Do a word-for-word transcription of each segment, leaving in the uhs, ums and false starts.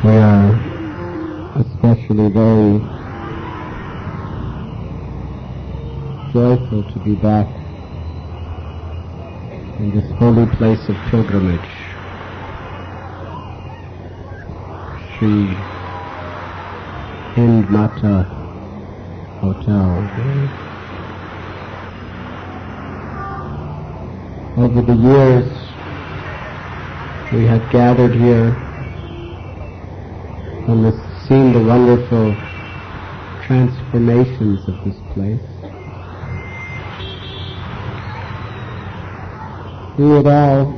We are especially very joyful to be back in this holy place of pilgrimage, Sri Hind Mata Hotel. Over the years, we have gathered here and we've seen the wonderful transformations of this place. Through it all,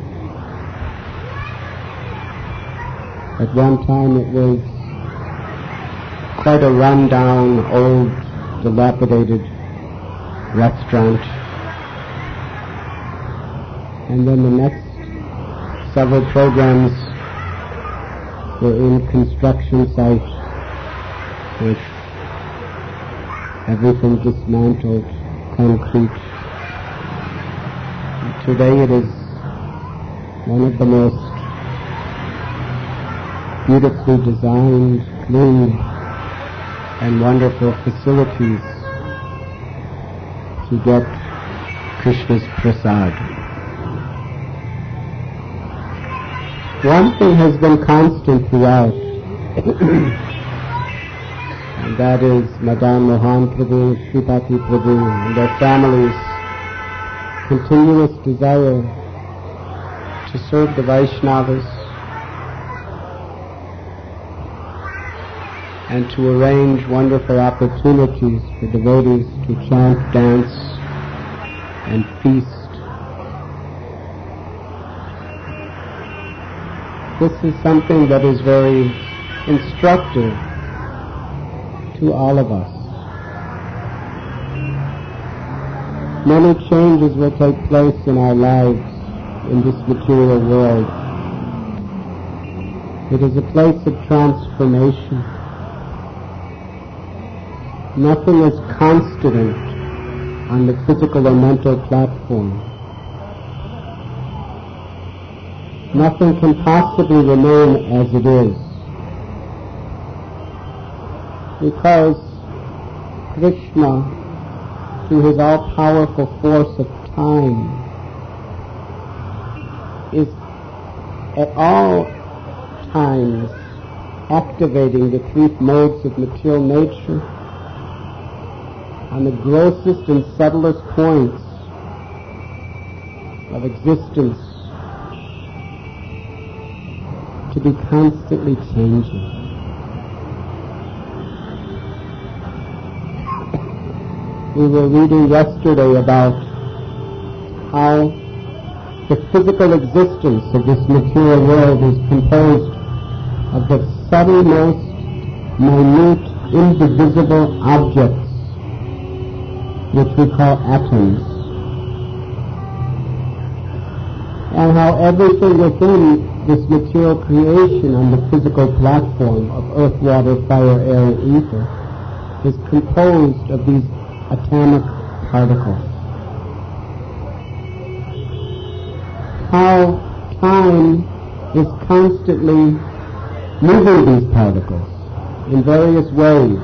at one time it was quite a run-down, old, dilapidated restaurant. And then the next several programs were in construction sites with everything dismantled, concrete. And today it is one of the most beautifully designed, clean, and wonderful facilities to get Krishna's prasad. One thing has been constant throughout, and that is Madan Mohan Prabhu, Sripati Prabhu, and their families' continuous desire to serve the Vaishnavas and to arrange wonderful opportunities for devotees to chant, dance, and feast. This is something that is very instructive to all of us. Many changes will take place in our lives in this material world. It is a place of transformation. Nothing is constant on the physical or mental platform. Nothing can possibly remain as it is, because Krishna, through his all-powerful force of time, is at all times activating the three modes of material nature on the grossest and subtlest points of existence to be constantly changing. We were reading yesterday about how the physical existence of this material world is composed of the subtle, most minute, indivisible objects which we call atoms, and how everything within this material creation on the physical platform of earth, water, fire, air, and ether is composed of these atomic particles. How time is constantly moving these particles in various ways.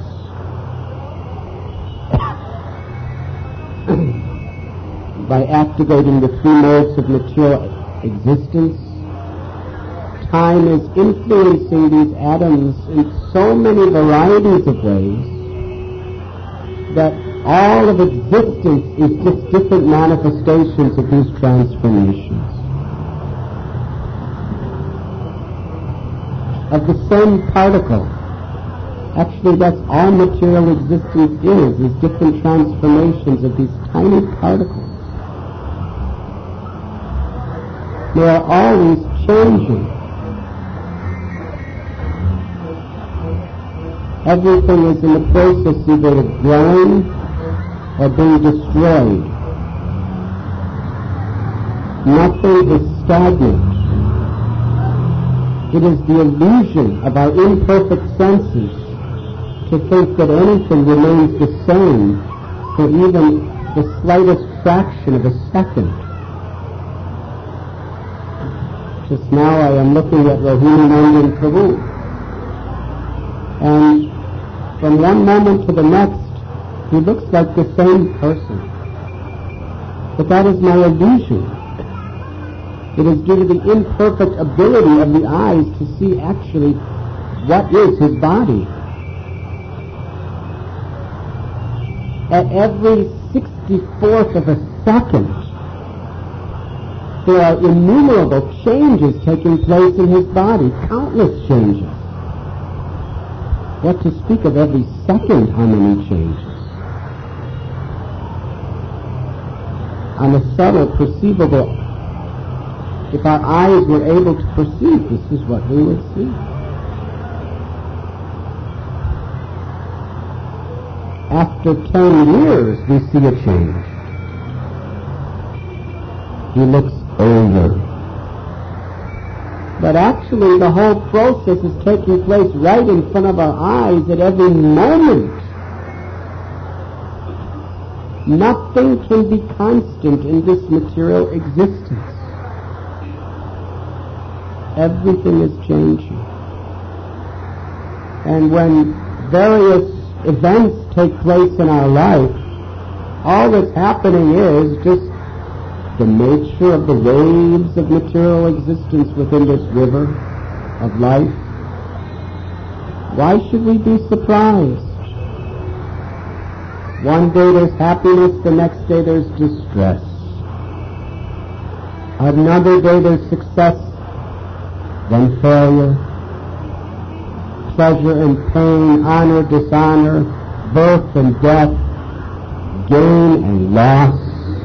By activating the three modes of material existence, time is influencing these atoms in so many varieties of ways that all of existence is just different manifestations of these transformations. Of the same particle. Actually, that's all material existence is, is different transformations of these tiny particles. They are always changing. Everything is in the process either of growing or being destroyed. Nothing is stagnant. It is the illusion of our imperfect senses to think that anything remains the same for even the slightest fraction of a second. Just now I am looking at Rohini Nandan Prabhu, from one moment to the next, he looks like the same person. But that is my illusion. It is due to the imperfect ability of the eyes to see actually what is his body. At every sixty-fourth of a second, there are innumerable changes taking place in his body, countless changes. What to speak of every second, how many changes? On a subtle, perceivable, if our eyes were able to perceive, this is what we would see. After ten years, we see a change. He looks older. But actually, the whole process is taking place right in front of our eyes at every moment. Nothing can be constant in this material existence. Everything is changing. And when various events take place in our life, all that's happening is just the nature of the waves of material existence within this river of life. Why should we be surprised? One day there's happiness, the next day there's distress. Another day there's success, then failure, pleasure and pain, honor, dishonor, birth and death, gain and loss.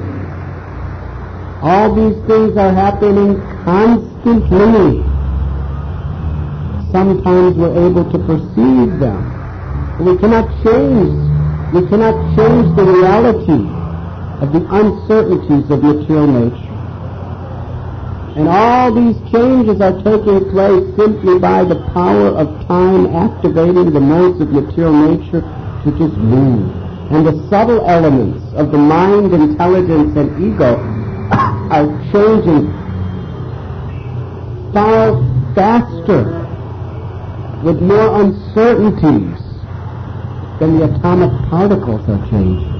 All these things are happening constantly. Sometimes we're able to perceive them, but we cannot change. We cannot change the reality of the uncertainties of material nature. And all these changes are taking place simply by the power of time activating the modes of material nature to just move. And the subtle elements of the mind, intelligence, and ego are changing far faster with more uncertainties than the atomic particles are changing.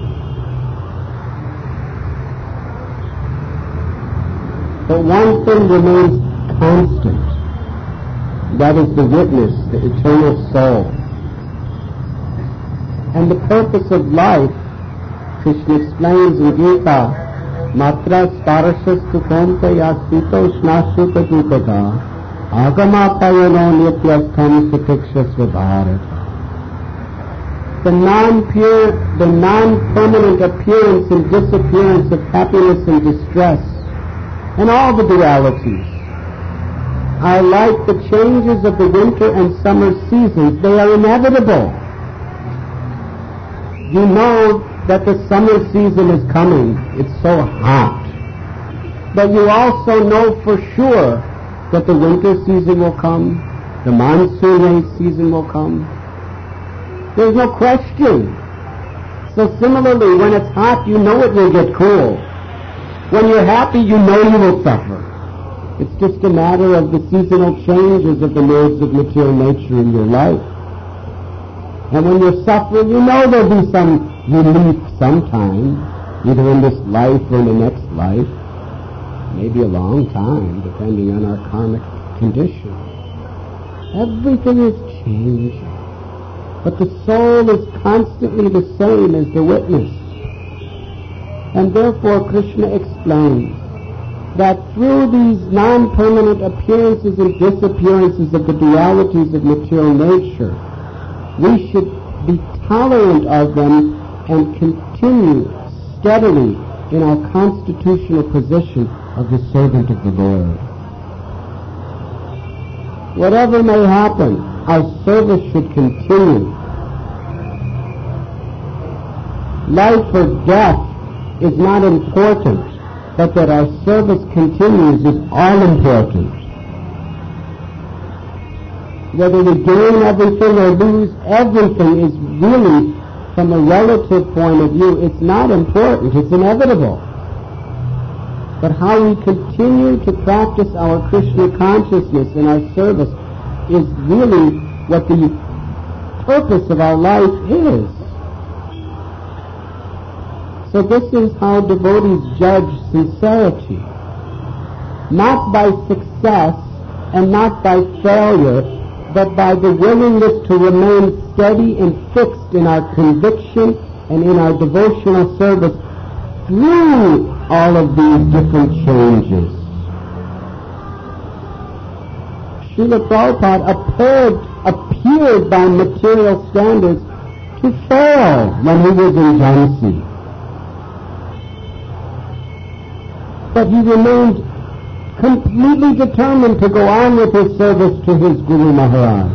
But one thing remains constant. That is the witness, the eternal soul. And the purpose of life, Krishna explains in Gita, Matra sparashastu konteya sito shnashuta gupata agamapayano nityastham sutikshasva bharata. The non-pure, the non-permanent appearance and disappearance of happiness and distress, and all the dualities, are like the changes of the winter and summer seasons. They are inevitable. You know that the summer season is coming. It's so hot. But you also know for sure that the winter season will come, the monsoon rain season will come. There's no question. So similarly, when it's hot, you know it will get cool. When you're happy, you know you will suffer. It's just a matter of the seasonal changes of the modes of material nature in your life. And when you're suffering, you know there'll be some relief sometime, either in this life or in the next life. Maybe a long time, depending on our karmic condition. Everything is changing. But the soul is constantly the same as the witness. And therefore Krishna explains that through these non-permanent appearances and disappearances of the dualities of material nature, we should be tolerant of them and continue steadily in our constitutional position of the servant of the Lord. Whatever may happen, our service should continue. Life or death is not important, but that our service continues is all important. Whether we gain everything or lose everything is really, from a relative point of view, it's not important, it's inevitable. But how we continue to practice our Krishna consciousness in our service is really what the purpose of our life is. So this is how devotees judge sincerity. Not by success and not by failure, but by the willingness to remain steady and fixed in our conviction and in our devotional service through all of these different changes. Srila Prabhupada appeared, appeared by material standards to fail when he was in Jhansi. But he remained completely determined to go on with his service to his Guru Maharaj.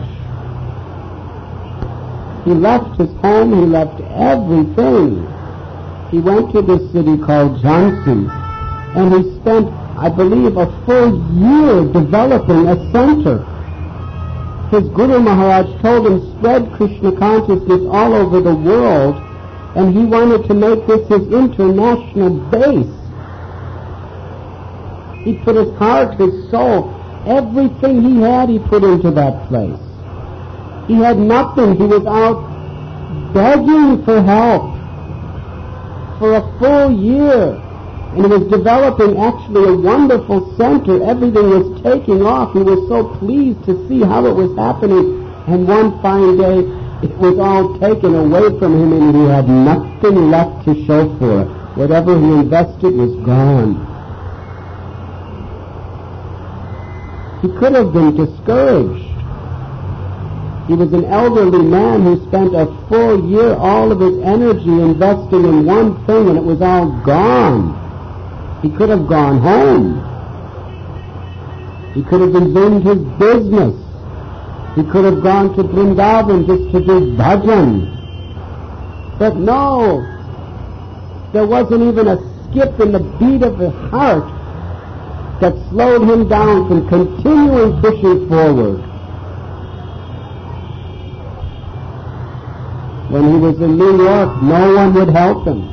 He left his home, he left everything. He went to this city called Jhansi, and he spent, I believe, a full year developing a center. His Guru Maharaj told him, spread Krishna consciousness all over the world, and he wanted to make this his international base. He put his heart, his soul, everything he had, he put into that place. He had nothing. He was out begging for help for a full year. And he was developing actually a wonderful center. Everything was taking off. He was so pleased to see how it was happening. And one fine day, it was all taken away from him and he had nothing left to show for it. Whatever he invested was gone. He could have been discouraged. He was an elderly man who spent a full year, all of his energy investing in one thing, and it was all gone. He could have gone home. He could have resumed his business. He could have gone to Vrindavan just to do bhajan. But no, there wasn't even a skip in the beat of his heart that slowed him down from continuing pushing forward. When he was in New York, no one would help him.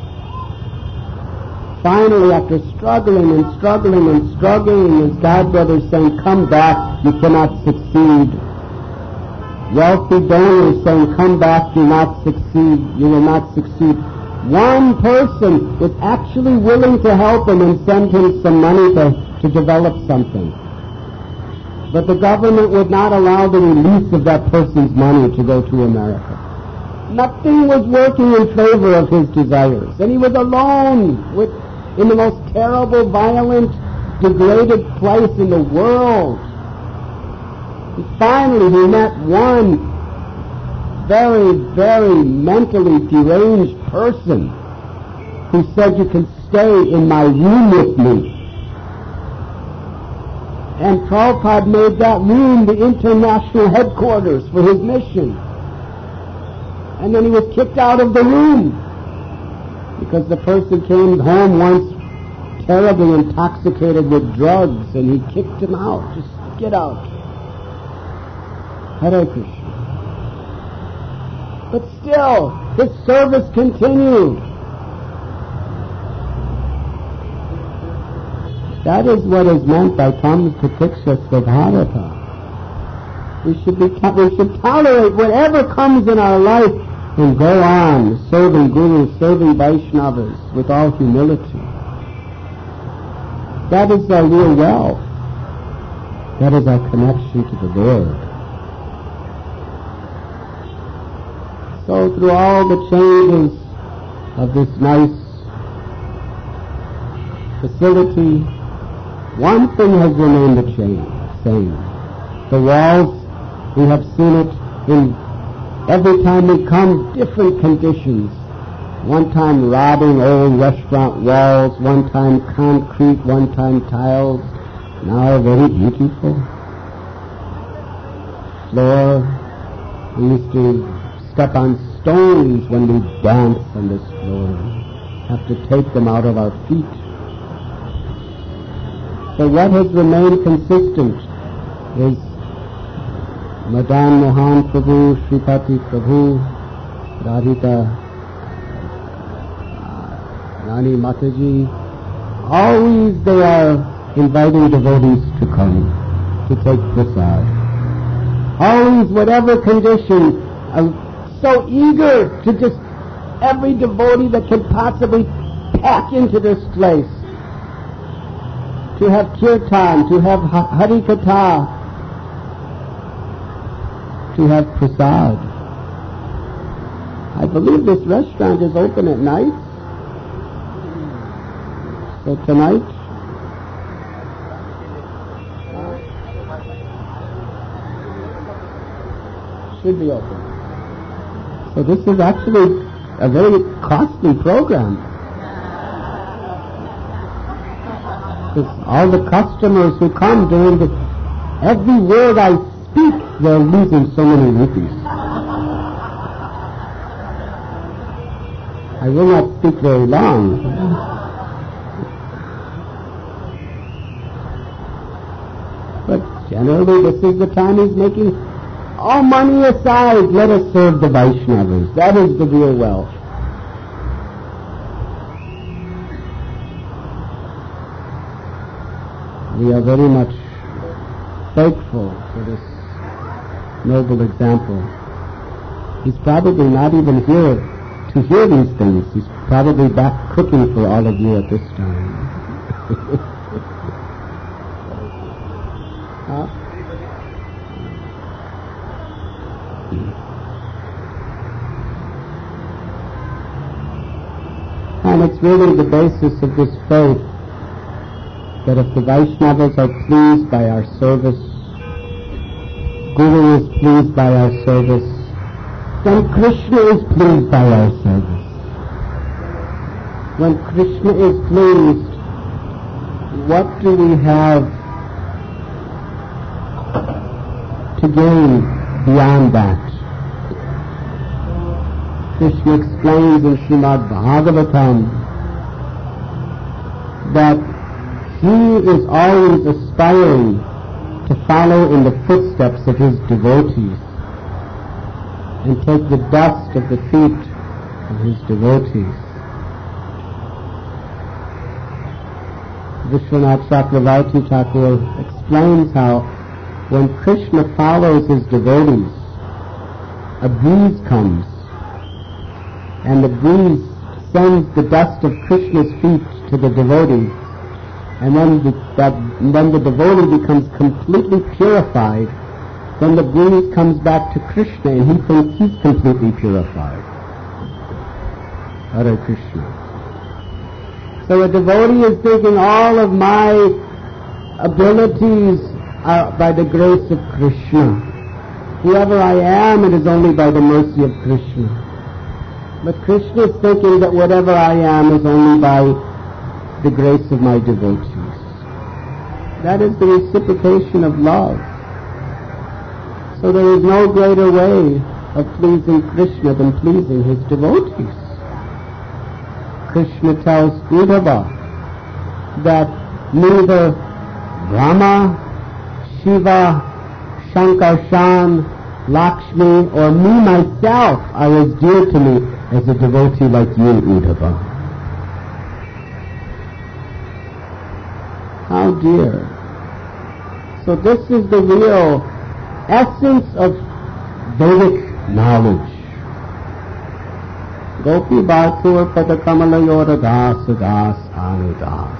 Finally, after struggling and struggling and struggling, his godbrothers saying, come back, you cannot succeed. Wealthy donors saying, come back, do not succeed, you will not succeed. One person was actually willing to help him and send him some money to, to develop something. But the government would not allow the release of that person's money to go to America. Nothing was working in favor of his desires. And he was alone with, in the most terrible, violent, degraded place in the world. And finally he met one very, very mentally deranged person who said, you can stay in my room with me. And Prabhupada made that room the international headquarters for his mission. And then he was kicked out of the room because the person came home once terribly intoxicated with drugs, and he kicked him out. Just get out. Hare Krishna. But still, his service continued. That is what is meant by Tam Pratiksha Svabhavata. We should be, we should tolerate whatever comes in our life and go on serving Gurus, serving Vaishnavas with all humility. That is our real wealth. That is our connection to the Lord. So through all the changes of this nice facility, one thing has remained the same. The walls, we have seen it in every time we come, different conditions. One time rotting old restaurant walls, one time concrete, one time tiles, now very beautiful. Floor, we used to step on stones when we dance on this floor. Have to take them out of our feet. So what has remained consistent is Madan Mohan Prabhu, Sripati Prabhu, Radhika, Rani Mataji. Always they are inviting devotees to come, to take prasad. Always, whatever condition, I'm so eager to just every devotee that can possibly pack into this place, to have kirtan, to have hari katha, to have prasad. I believe this restaurant is open at night. So tonight, should be open. So this is actually a very costly program. Because all the customers who come during the, every word I speak, they're losing so many rupees. I will not speak very long. But generally this is the time he's making all money aside, let us serve the Vaishnavas. That is the real wealth. We are very much thankful for this noble example. He's probably not even here to hear these things. He's probably back cooking for all of you at this time. huh? And it's really the basis of this faith that if the Vaishnavas are pleased by our service, Guru is pleased by our service, then Krishna is pleased by our service. When Krishna is pleased, what do we have to gain beyond that? Krishna explains in Srimad Bhagavatam that he is always aspiring to follow in the footsteps of his devotees and take the dust of the feet of his devotees. Vishwanath Chakravarti Thakur explains how when Krishna follows his devotees, a breeze comes and the breeze sends the dust of Krishna's feet to the devotee, and then the, that, then the devotee becomes completely purified. Then the breeze comes back to Krishna and he thinks he's completely purified. Hare Krishna. So a devotee is thinking all of my abilities are by the grace of Krishna. Whoever I am, it is only by the mercy of Krishna. But Krishna is thinking that whatever I am is only by the grace of my devotees. That is the reciprocation of love. So there is no greater way of pleasing Krishna than pleasing his devotees. Krishna tells Uddhava that neither Brahma, Shiva, Shankarshan, Lakshmi, or me myself are as dear to me as a devotee like you, Uddhava. How dear. So this is the real essence of Vedic knowledge. Gopi Bhatur Padakamala Yoda Das Das Anudas.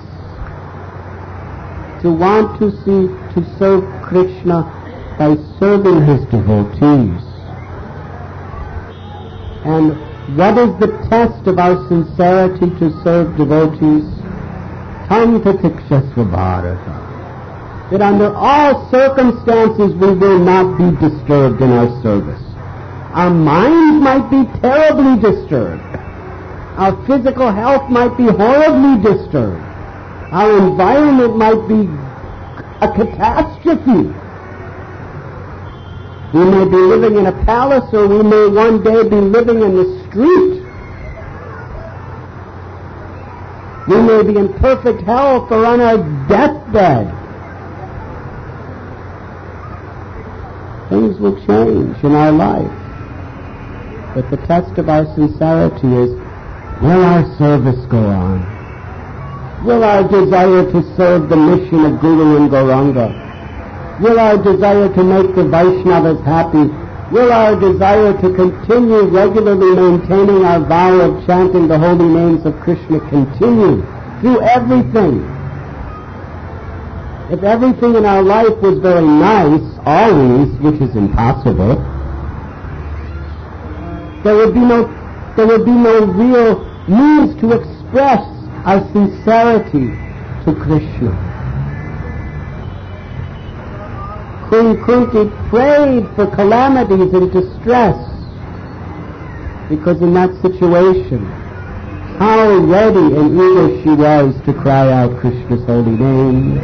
To want to see, to serve Krishna by serving his devotees. And what is the test of our sincerity to serve devotees? Tam tatikshasva bharata. That under all circumstances we will not be disturbed in our service. Our minds might be terribly disturbed. Our physical health might be horribly disturbed. Our environment might be a catastrophe. We may be living in a palace, or we may one day be living in the street. We may be in perfect health or on our deathbed. Things will change in our life. But the test of our sincerity is, will our service go on? Will our desire to serve the mission of Guru and Gauranga, will our desire to make the Vaishnavas happy will our desire to continue regularly maintaining our vow of chanting the holy names of Krishna continue through everything. If everything in our life was very nice, always, which is impossible, there would be no, there would be no real means to express our sincerity to Krishna. Queen Kunti prayed for calamities and distress, because in that situation, how ready and eager she was to cry out Krishna's holy name.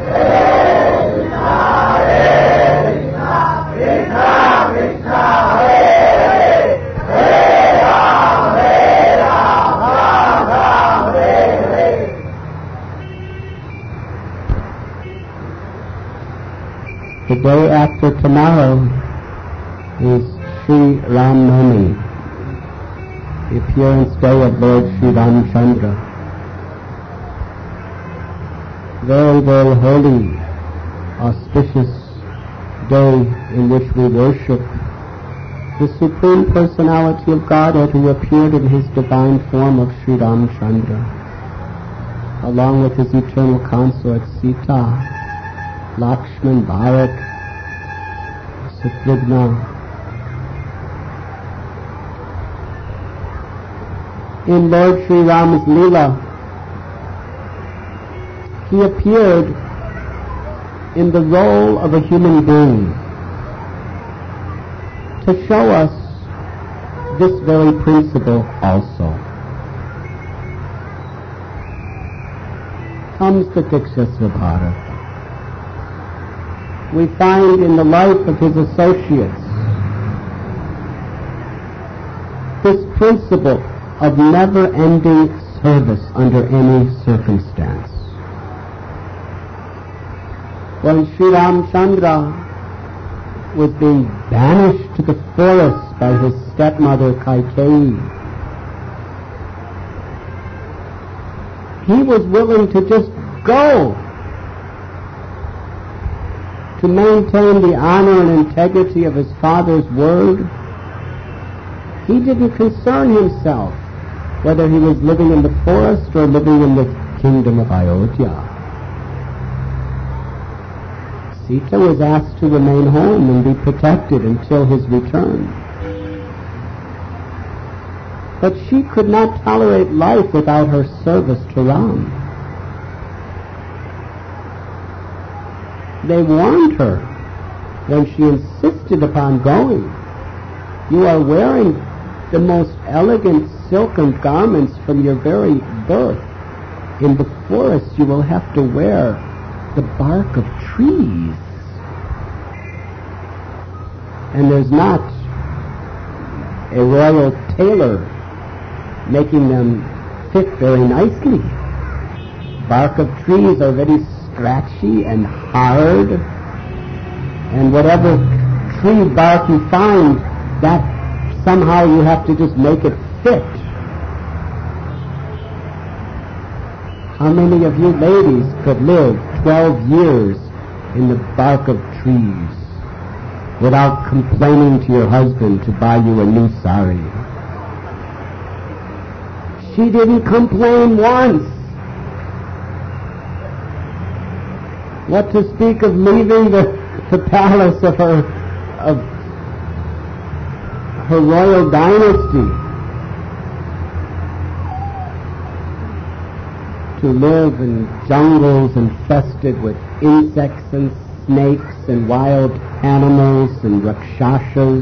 The day after tomorrow is Sri Ram Navami, the appearance day of Lord Sri Ramchandra. Very, very holy, auspicious day in which we worship the Supreme Personality of Godhead who appeared in his divine form of Sri Ramchandra, along with his eternal consort Sita, Lakshman, Bharat, Satrughna. In Lord Sri Ram's Leela, he appeared in the role of a human being to show us this very principle also. Comes the Diksha Svabhara. We find in the life of his associates this principle of never-ending service under any circumstance. When Sri Ramchandra was being banished to the forest by his stepmother Kaikeyi, he was willing to just go to maintain the honor and integrity of his father's word. He didn't concern himself whether he was living in the forest or living in the kingdom of Ayodhya. Sita was asked to remain home and be protected until his return. But she could not tolerate life without her service to Ram. They warned her when she insisted upon going. You are wearing the most elegant silken garments from your very birth. In the forest you will have to wear the bark of trees. And there's not a royal tailor making them fit very nicely. Bark of trees are very scratchy and hard, and whatever tree bark you find, that somehow you have to just make it fit. How many of you ladies could live twelve years in the bark of trees without complaining to your husband to buy you a new sari? She didn't complain once. What to speak of leaving the, the palace of her of her royal dynasty to live in jungles infested with insects and snakes and wild animals and rakshasas.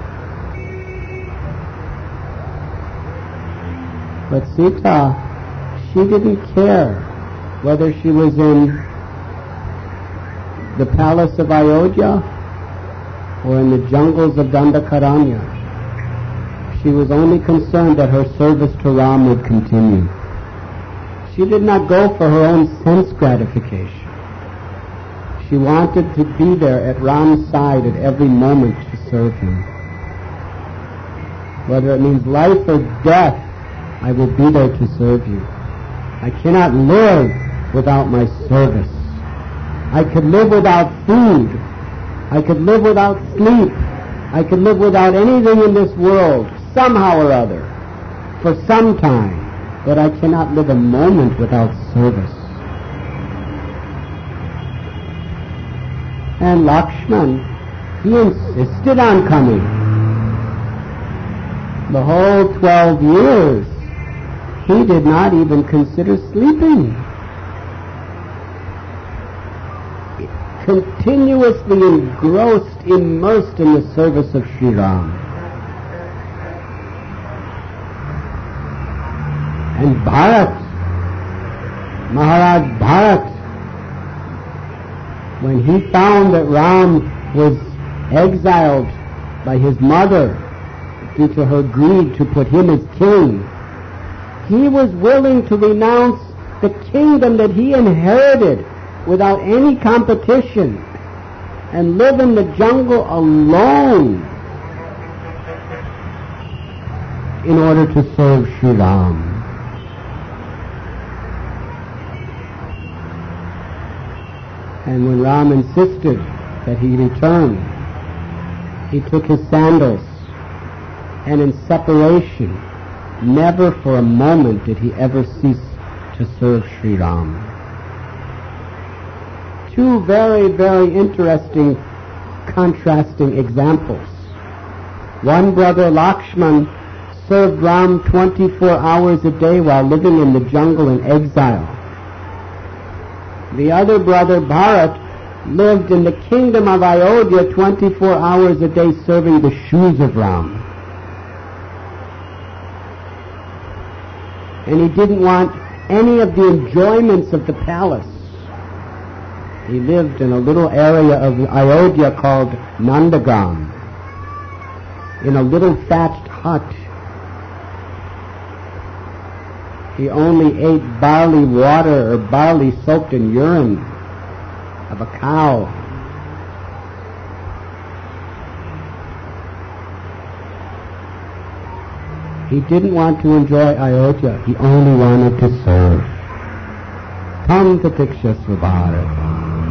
But Sita, she didn't care whether she was in the palace of Ayodhya or in the jungles of Dandakaranya. She was only concerned that her service to Ram would continue. She did not go for her own sense gratification. She wanted to be there at Ram's side at every moment to serve him. Whether it means life or death, I will be there to serve you. I cannot live without my service. I could live without food. I could live without sleep. I could live without anything in this world, somehow or other, for some time, but I cannot live a moment without service. And Lakshman, he insisted on coming. The whole twelve years, he did not even consider sleeping. Continuously engrossed, immersed in the service of Sri Ram. And Bharat, Maharaj Bharat, when he found that Ram was exiled by his mother due to her greed to put him as king, he was willing to renounce the kingdom that he inherited without any competition and live in the jungle alone in order to serve Sri Ram. And when Ram insisted that he return, he took his sandals, and in separation, never for a moment did he ever cease to serve Sri Ram. Two very, very interesting, contrasting examples. One brother, Lakshman, served Ram twenty-four hours a day while living in the jungle in exile. The other brother, Bharat, lived in the kingdom of Ayodhya twenty-four hours a day serving the shoes of Ram. And he didn't want any of the enjoyments of the palace. He lived in a little area of Ayodhya called Nandagam, in a little thatched hut. He only ate barley water or barley soaked in urine of a cow. He didn't want to enjoy Ayodhya. He only wanted to serve. Tam Tatiksha Svabharata.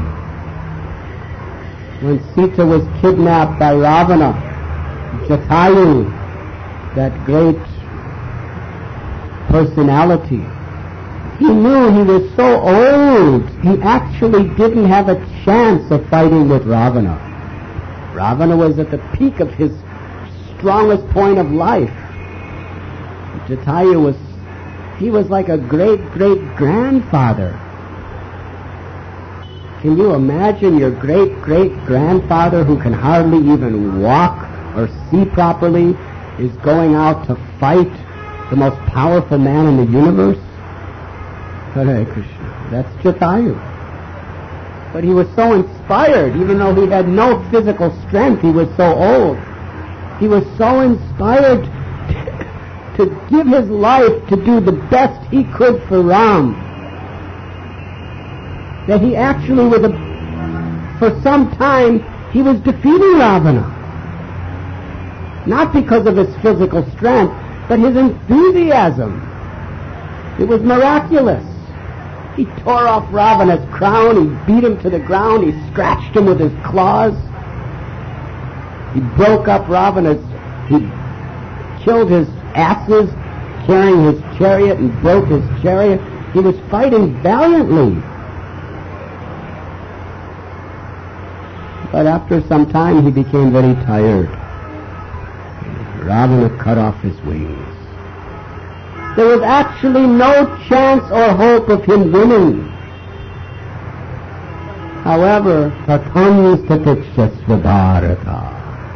When Sita was kidnapped by Ravana, Jatayu, that great personality, he knew he was so old, he actually didn't have a chance of fighting with Ravana. Ravana was at the peak of his strongest point of life. Jatayu was, he was like a great-great-grandfather. Can you imagine your great-great-grandfather who can hardly even walk or see properly is going out to fight the most powerful man in the universe? Hare Krishna. That's Jatayu. But he was so inspired, even though he had no physical strength, he was so old. He was so inspired to give his life to do the best he could for Ram, that he actually, with a, for some time, he was defeating Ravana. Not because of his physical strength, but his enthusiasm. It was miraculous. He tore off Ravana's crown, he beat him to the ground, he scratched him with his claws. He broke up Ravana's, he killed his asses, carrying his chariot, and broke his chariot. He was fighting valiantly. But after some time he became very tired. Ravana cut off his wings. There was actually no chance or hope of him winning. However, tatam statiksha svabharata.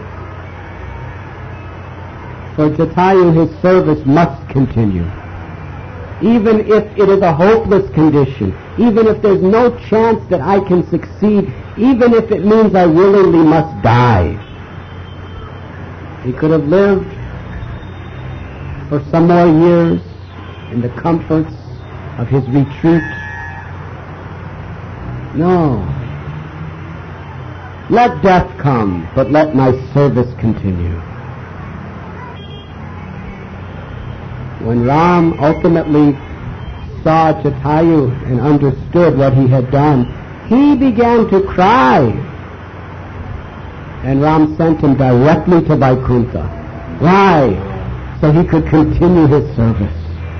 For Jatayu, his service must continue. Even if it is a hopeless condition, even if there's no chance that I can succeed, even if it means I willingly must die. He could have lived for some more years in the comforts of his retreat. No. Let death come, but let my service continue. When Ram ultimately saw Jatayu and understood what he had done, he began to cry. And Ram sent him directly to Vaikuntha. Why? So he could continue his service.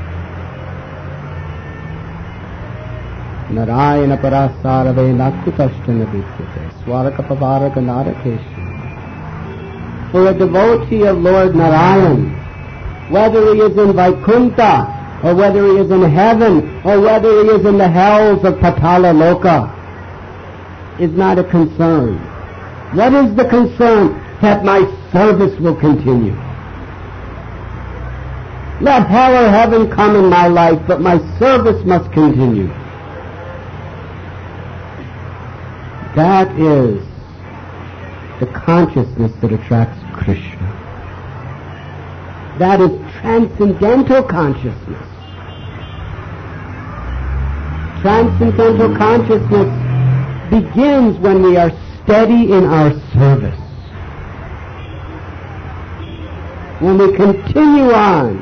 Narayana parasarave nakutashthana vidyate swarakapavaraka narakesha. For a devotee of Lord Narayan, whether he is in Vaikuntha, or whether he is in heaven, or whether he is in the hells of Patala Loka, is not a concern. What is the concern? That my service will continue. Let hell or heaven come in my life, but my service must continue. That is the consciousness that attracts Krishna. That is transcendental consciousness. Transcendental consciousness begins when we are steady in our service. When we continue on.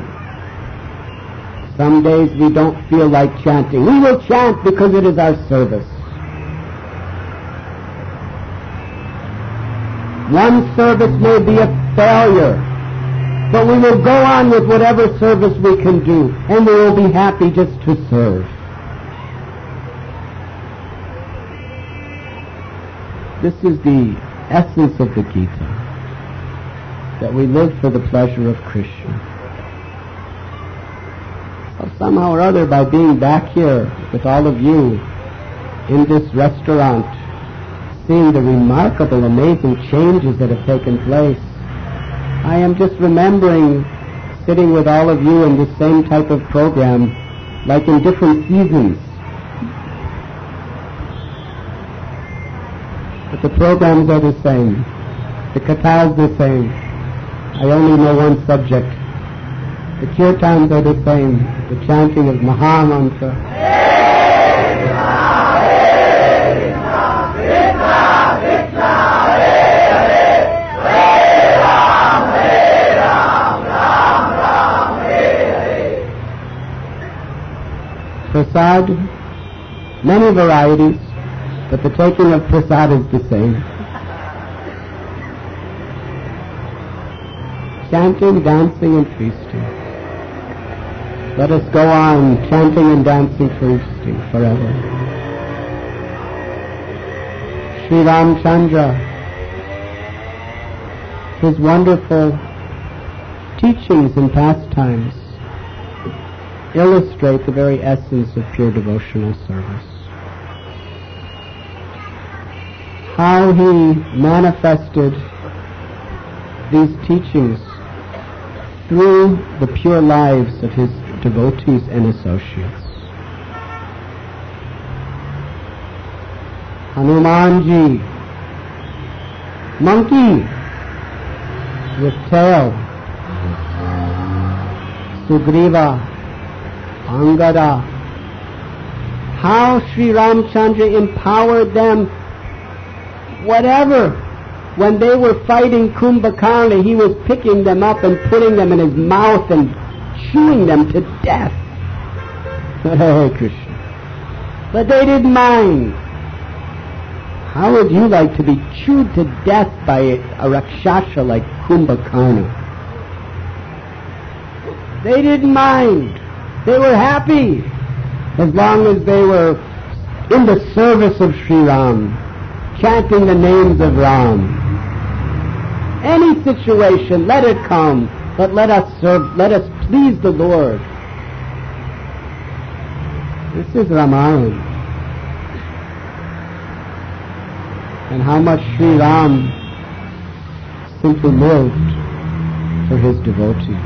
Some days we don't feel like chanting. We will chant because it is our service. One service may be a failure, but we will go on with whatever service we can do, and we will be happy just to serve. This is the essence of the Gita, that we live for the pleasure of Krishna. So somehow or other, by being back here with all of you in this restaurant, seeing the remarkable, amazing changes that have taken place, I am just remembering sitting with all of you in the same type of program, like in different seasons. But the programs are the same. The kathas the same. I only know one subject. The kirtans are the same. The chanting of Maha Mantra. Prasad, many varieties, but the taking of prasad is the same. Chanting, dancing, and feasting. Let us go on chanting and dancing, feasting forever. Sri Ramchandra, his wonderful teachings and pastimes illustrate the very essence of pure devotional service. How he manifested these teachings through the pure lives of his devotees and associates. Hanumanji, monkey with tail, Sugriva, Angada, how Sri Ramchandra empowered them. Whatever, when they were fighting Kumbhakarna, he was picking them up and putting them in his mouth and chewing them to death. Hare Krishna. But they didn't mind. How would you like to be chewed to death by a Rakshasa like Kumbhakarna? They didn't mind. They were happy as long as they were in the service of Sri Ram, chanting the names of Ram. Any situation, let it come, but let us serve, let us please the Lord. This is Ramayana. And how much Sri Ram simply lived for his devotees.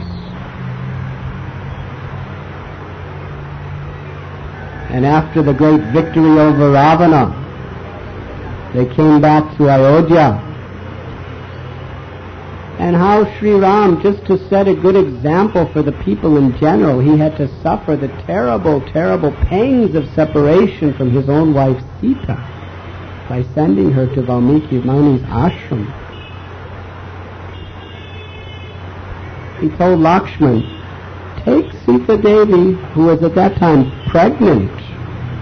And after the great victory over Ravana, they came back to Ayodhya. And how Sri Ram, just to set a good example for the people in general, he had to suffer the terrible, terrible pangs of separation from his own wife Sita by sending her to Valmiki Muni's ashram. He told Lakshman, take Sita Devi, who was at that time pregnant,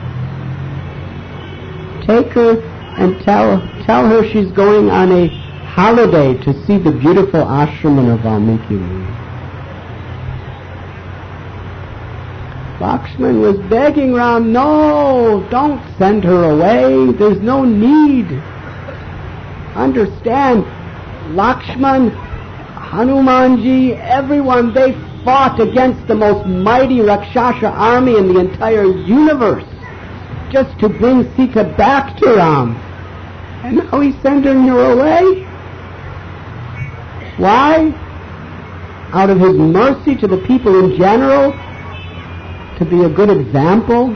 take her and tell tell her she's going on a holiday to see the beautiful ashram of Valmiki Muni. Lakshman was begging Ram, no, don't send her away. There's no need. Understand, Lakshman, Hanumanji, everyone, they fought against the most mighty Rakshasa army in the entire universe just to bring Sita back to Ram. And now he's sending her away? Why? Out of his mercy to the people in general? To be a good example?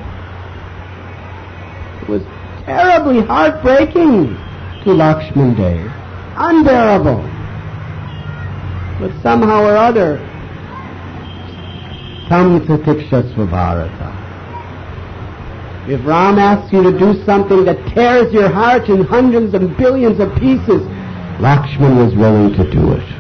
It was terribly heartbreaking to Lakshman Dev. Unbearable. But somehow or other, Tam Satikshasva Bharata. If Ram asks you to do something that tears your heart in hundreds and billions of pieces, Lakshman was willing to do it.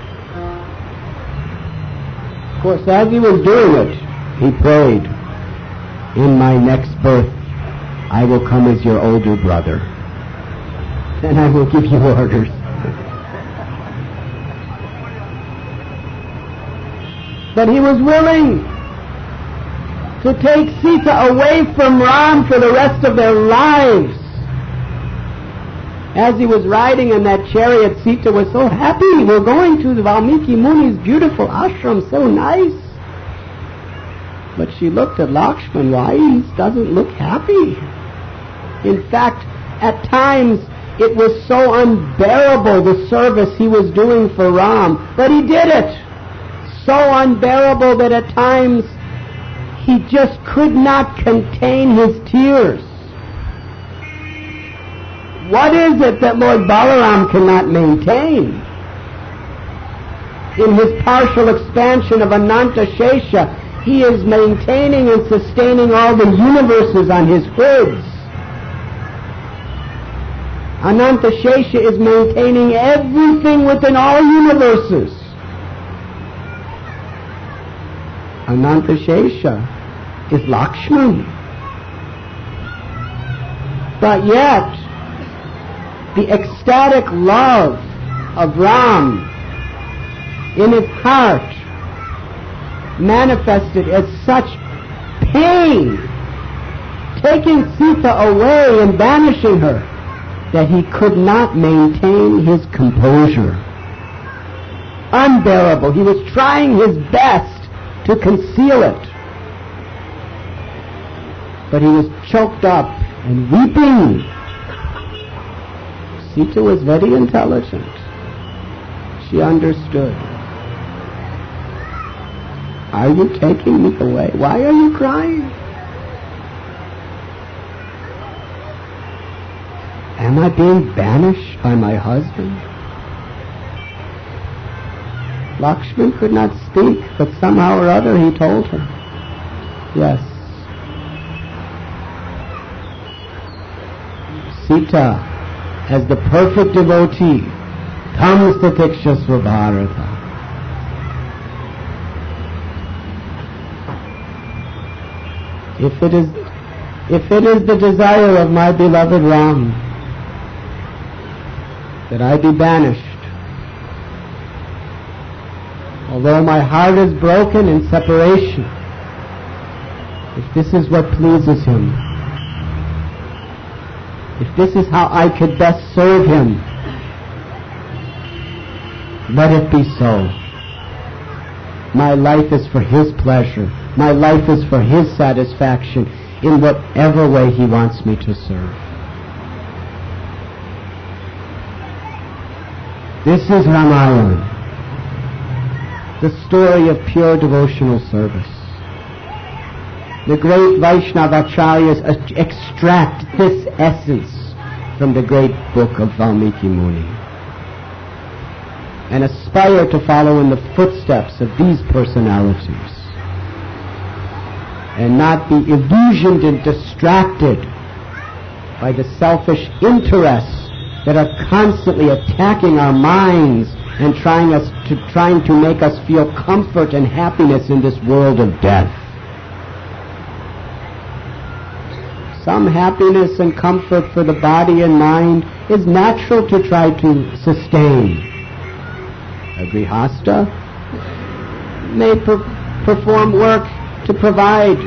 Of course, as he was doing it, he prayed, in my next birth, I will come as your older brother. Then I will give you orders. But he was willing to take Sita away from Ram for the rest of their lives. As he was riding in that chariot, Sita was so happy. We're going to the Valmiki Muni's beautiful ashram, so nice. But she looked at Lakshman. Why? He doesn't look happy. In fact, at times, it was so unbearable, the service he was doing for Ram. But he did it. So unbearable that at times, he just could not contain his tears. What is it that Lord Balaram cannot maintain? In his partial expansion of Ananta Shesha, he is maintaining and sustaining all the universes on his hoods. Ananta Shesha is maintaining everything within all universes. Ananta Shesha is Lakshman. But yet, the ecstatic love of Ram in his heart manifested as such pain, taking Sita away and banishing her, that he could not maintain his composure. Unbearable. He was trying his best to conceal it. But he was choked up and weeping. Sita was very intelligent. She understood. Are you taking me away? Why are you crying? Am I being banished by my husband? Lakshman could not speak, but somehow or other he told her, yes. Sita, as the perfect devotee, comes to Tikshasva Bharata. If it is, if it is the desire of my beloved Ram that I be banished, although my heart is broken in separation, if this is what pleases him, if this is how I could best serve him, let it be so. My life is for his pleasure. My life is for his satisfaction in whatever way he wants me to serve. This is Ramayana, the story of pure devotional service. The great Vaishnavacharyas extract this essence from the great book of Valmiki Muni and aspire to follow in the footsteps of these personalities and not be illusioned and distracted by the selfish interests that are constantly attacking our minds and trying us to trying to make us feel comfort and happiness in this world of death. Some happiness and comfort for the body and mind is natural to try to sustain. A grihasta may per- perform work to provide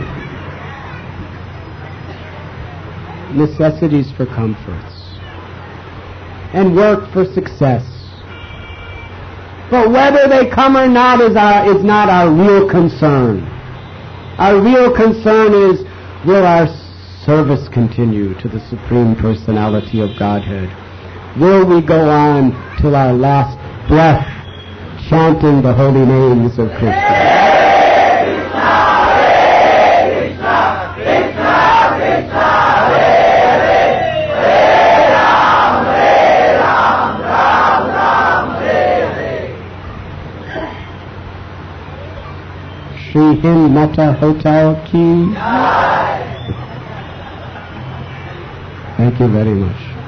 necessities for comforts and work for success. But whether they come or not is, our, is not our real concern. Our real concern is, will our service continue to the Supreme Personality of Godhead? Will we go on till our last breath chanting the holy names of Krishna? Shri Hind Mata Hotel Ki. Thank you very much.